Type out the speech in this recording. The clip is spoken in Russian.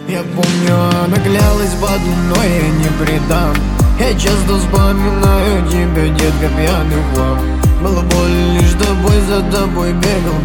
Я помню, она клялась подо мной, я не предам. Я часто вспоминаю тебя, детка, пьяный хлам. Было больно лишь тобой, за тобой бегал